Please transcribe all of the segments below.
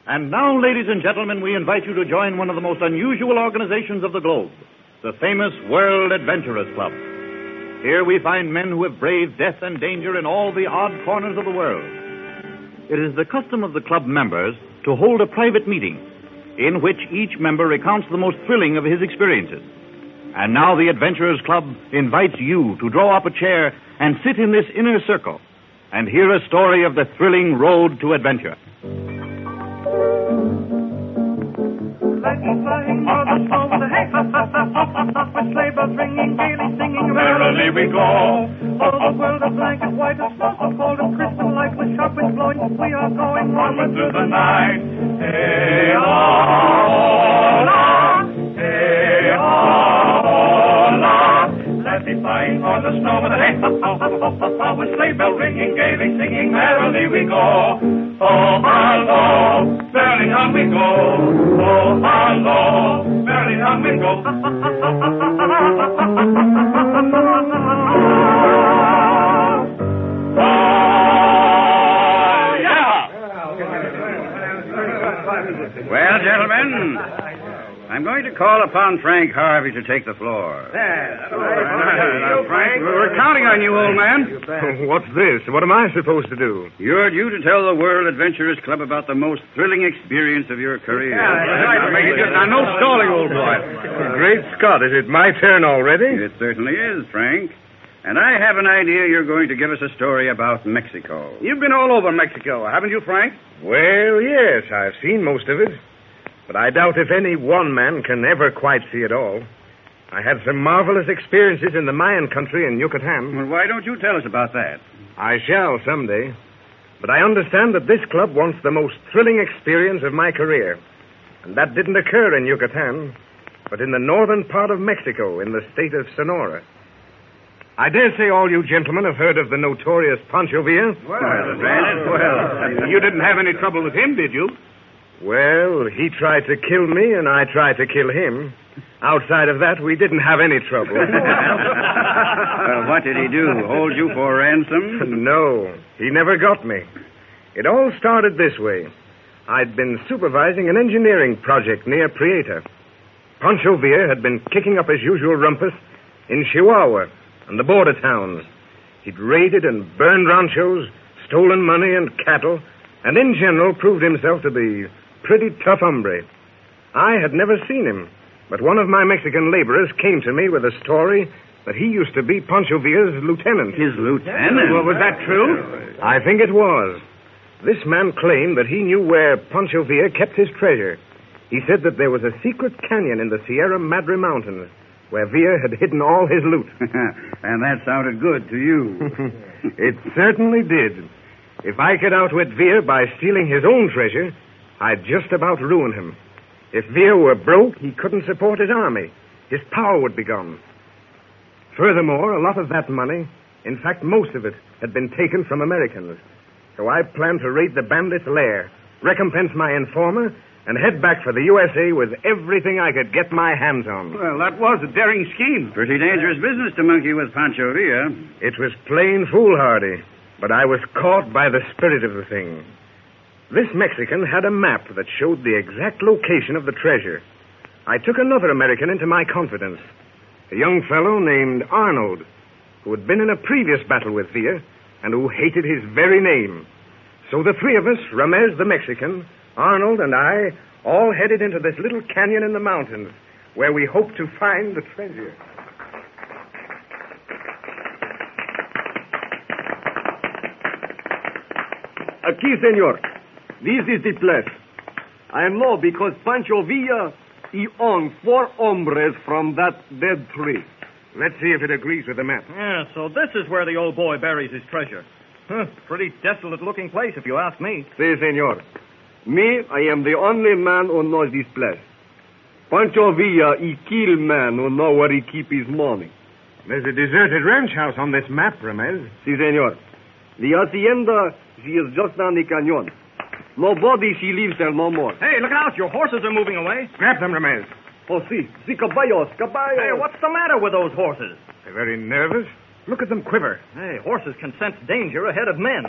And now, ladies and gentlemen, we invite you to join one of the most unusual organizations of the globe, the famous World Adventurers Club. Here we find men who have braved death and danger in all the odd corners of the world. It is the custom of the club members to hold a private meeting in which each member recounts the most thrilling of his experiences. And now the Adventurers Club invites you to draw up a chair and sit in this inner circle and hear a story of the thrilling road to adventure. Lightning flying on the snow with a hay, with sleigh bells ringing, gaily singing, merrily we go. All the world is blank and white as snow, so cold and crisp and light, with sharp winds blowing, we are going onward through the night. Hey, hola, hey, hola. Let's be flying on the snow with a hay, with sleigh bells ringing, gaily singing, merrily we go. Oh, hello, merrily on we go. Oh, hello, merrily on we go. Oh, yeah! Well, gentlemen, I'm going to call upon Frank Harvey to take the floor. Now, Frank, we're counting on you, old man. What's this? What am I supposed to do? You're due to tell the World Adventurers Club about the most thrilling experience of your career. Now, no stalling, old boy. Great Scott, is it my turn already? It certainly is, Frank. And I have an idea you're going to give us a story about Mexico. You've been all over Mexico, haven't you, Frank? Well, yes, I've seen most of it. But I doubt if any one man can ever quite see it all. I had some marvelous experiences in the Mayan country in Yucatan. Well, why don't you tell us about that? I shall someday. But I understand that this club wants the most thrilling experience of my career. And that didn't occur in Yucatan, but in the northern part of Mexico, in the state of Sonora. I dare say all you gentlemen have heard of the notorious Pancho Villa. Well, you didn't have any trouble with him, did you? Well, he tried to kill me, and I tried to kill him. Outside of that, we didn't have any trouble. What did he do? Hold you for ransom? No, he never got me. It all started this way. I'd been supervising an engineering project near Prieta. Pancho Villa had been kicking up his usual rumpus in Chihuahua and the border towns. He'd raided and burned ranchos, stolen money and cattle, and in general proved himself to be pretty tough hombre. I had never seen him, but one of my Mexican laborers came to me with a story that he used to be Pancho Villa's lieutenant. His lieutenant? Well, was that true? I think it was. This man claimed that he knew where Pancho Villa kept his treasure. He said that there was a secret canyon in the Sierra Madre Mountains where Villa had hidden all his loot. And that sounded good to you. It certainly did. If I could outwit Villa by stealing his own treasure, I'd just about ruin him. If Villa were broke, he couldn't support his army. His power would be gone. Furthermore, a lot of that money, in fact, most of it, had been taken from Americans. So I planned to raid the bandits' lair, recompense my informer, and head back for the USA with everything I could get my hands on. Well, that was a daring scheme. Pretty dangerous business to monkey with Pancho Villa. It was plain foolhardy, but I was caught by the spirit of the thing. This Mexican had a map that showed the exact location of the treasure. I took another American into my confidence, a young fellow named Arnold, who had been in a previous battle with Villa and who hated his very name. So the three of us, Ramez the Mexican, Arnold, and I, all headed into this little canyon in the mountains where we hoped to find the treasure. Aquí, senor. This is the place. I know because Pancho Villa, he owned 4 hombres from that dead tree. Let's see if it agrees with the map. Yeah, so this is where the old boy buries his treasure. Pretty desolate-looking place, if you ask me. Si, senor. Me, I am the only man who knows this place. Pancho Villa, he kill man who know where he keep his money. There's a deserted ranch house on this map, Ramez. Si, senor. The hacienda, she is just down the canyon. Nobody, she lives there no more. Hey, look out. Your horses are moving away. Grab them, Ramez. Oh, si caballos. Hey, what's the matter with those horses? They're very nervous. Look at them quiver. Hey, horses can sense danger ahead of men.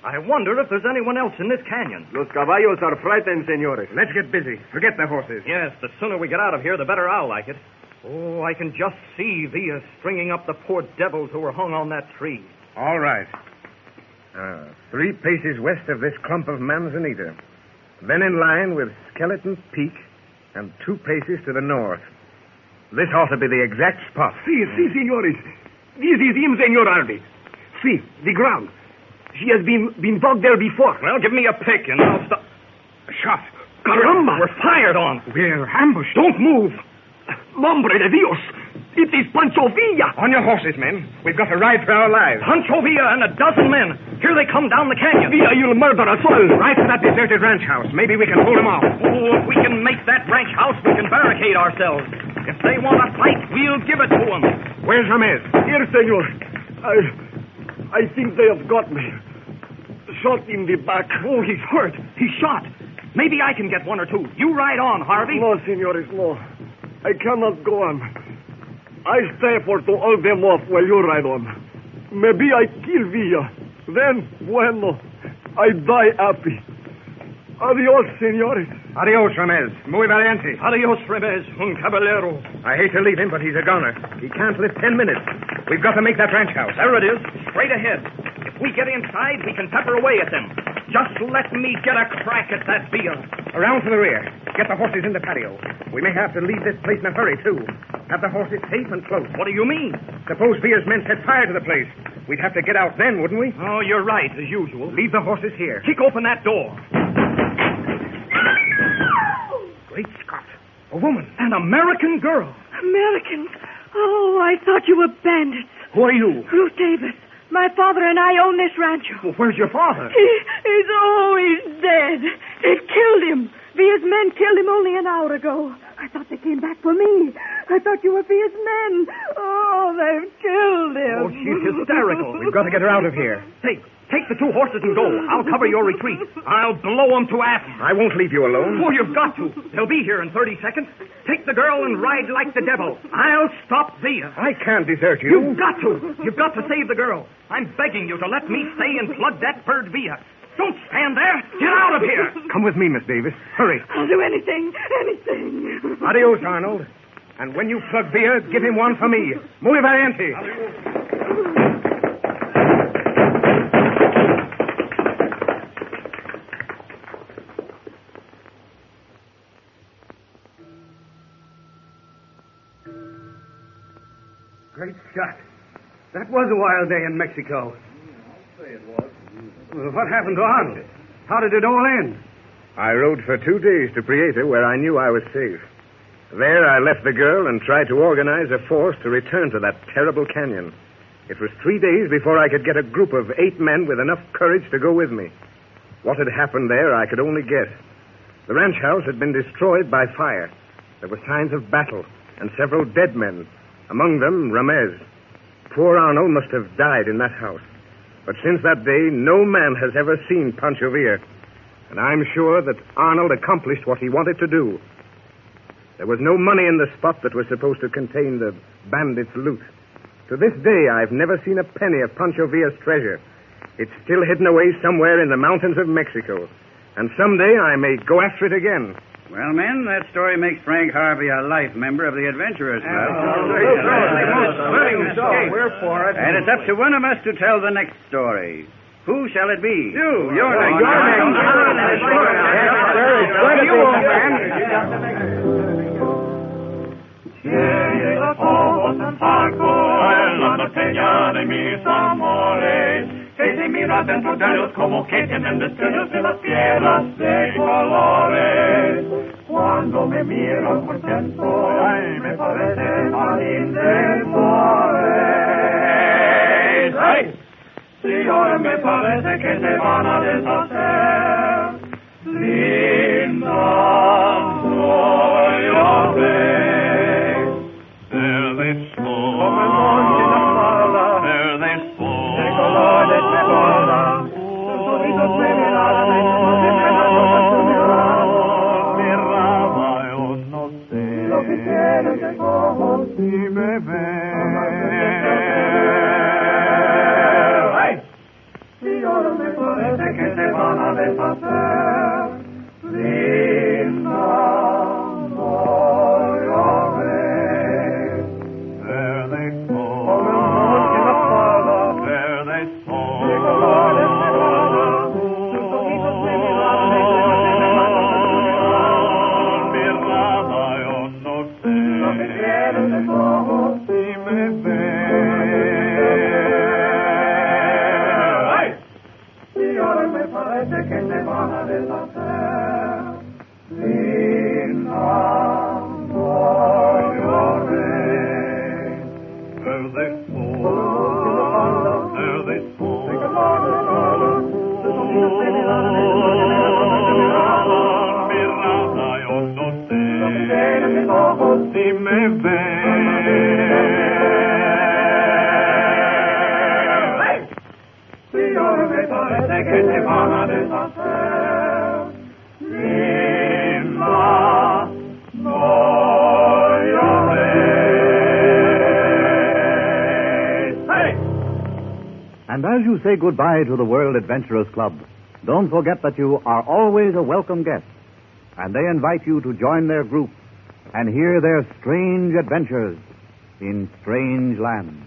I wonder if there's anyone else in this canyon. Los caballos are frightened, senores. Let's get busy. Forget the horses. Yes, the sooner we get out of here, the better I'll like it. Oh, I can just see Villa stringing up the poor devils who were hung on that tree. All right. 3 paces west of this clump of manzanita. Then in line with Skeleton Peak and 2 paces to the north. This ought to be the exact spot. Si, senores. This is him, Senor Harvey. See, the ground. She has been dug there before. Well, give me a pick and I'll stop. A shot. Caramba! We're fired on. We're ambushed. Don't move. Nombre de Dios. It is Pancho Villa. On your horses, men. We've got to ride for our lives. Pancho Villa and a dozen men. Here they come down the canyon. Villa, you'll murder us all. Right to that deserted ranch house. Maybe we can hold them off. Oh, if we can make that ranch house, we can barricade ourselves. If they want to fight, we'll give it to them. Where's Ramez? Here, senor. I think they have got me. Shot in the back. Oh, he's hurt. He's shot. Maybe I can get 1 or 2. You ride on, Harvey. No, senores, no. I cannot go on. I stay for to hold them off while you ride on. Maybe I kill Villa. Then, bueno, I die happy. Adios, senores. Adios, Ramez. Muy valiente. Adios, Remez, un caballero. I hate to leave him, but he's a goner. He can't live 10 minutes. We've got to make that ranch house. There it is, straight ahead. If we get inside, we can pepper away at them. Just let me get a crack at that Villa. Around to the rear. Get the horses in the patio. We may have to leave this place in a hurry, too. Have the horses safe and close. What do you mean? Suppose Villa's men set fire to the place. We'd have to get out then, wouldn't we? Oh, you're right, as usual. Leave the horses here. Kick open that door. Great Scott. A woman. An American girl. Americans? Oh, I thought you were bandits. Who are you? Ruth Davis. My father and I own this rancho. Well, where's your father? He's dead. They've killed him. Villa's men killed him only an hour ago. I thought they came back for me. I thought you were Villa's men. Oh, they've killed him. Oh, she's hysterical. We've got to get her out of here. Take the 2 horses and go. I'll cover your retreat. I'll blow them to atoms. I won't leave you alone. Oh, you've got to. They'll be here in 30 seconds. Take the girl and ride like the devil. I'll stop Villa. I can't desert you. You've got to. You've got to save the girl. I'm begging you to let me stay and plug that bird Villa. Don't stand there. Get out of here. Come with me, Miss Davis. Hurry. I'll do anything. Adios, Arnold. And when you plug Villa, give him one for me. Muy valiente. Great Scott. That was a wild day in Mexico. I'll say it was. Well, what happened to Arnold? How did it all end? I rode for 2 days to Prieta, where I knew I was safe. There I left the girl and tried to organize a force to return to that terrible canyon. It was 3 days before I could get a group of 8 men with enough courage to go with me. What had happened there, I could only guess. The ranch house had been destroyed by fire. There were signs of battle and several dead men, among them Ramez. Poor Arnold must have died in that house. But since that day, no man has ever seen Pancho Villa. And I'm sure that Arnold accomplished what he wanted to do. There was no money in the spot that was supposed to contain the bandits' loot. To this day, I've never seen a penny of Pancho Villa's treasure. It's still hidden away somewhere in the mountains of Mexico. And someday I may go after it again. Well, men, that story makes Frank Harvey a life member of the Adventurers Club. We're for it. And it's up to one of us to tell the next story. Who shall it be? You're next. You, old man. Llega todos en saco en la norteña de mis amores, que se mira dentro de ellos como que tienen destellos de las piedras de colores. Cuando me miro por dentro, ay, me parecen tan indefensores. ¡Ay! Si ahora me parece que se van a deshacer, linda soy a ver. There they fall, there they fall, de colores de boda, sus ojitos me miraron, miraba, yo no sé, lo que quiero que ojos si me ven. Si ahora me parece deshacer. Linda Gloria Rey. There they fall, there they fall. Mirada, yo no sé si me ven. Señor, me parece que te van a deshacer. Linda Gloria Rey. Hey! And as you say goodbye to the World Adventurers Club, don't forget that you are always a welcome guest, and they invite you to join their group and hear their strange adventures in strange lands.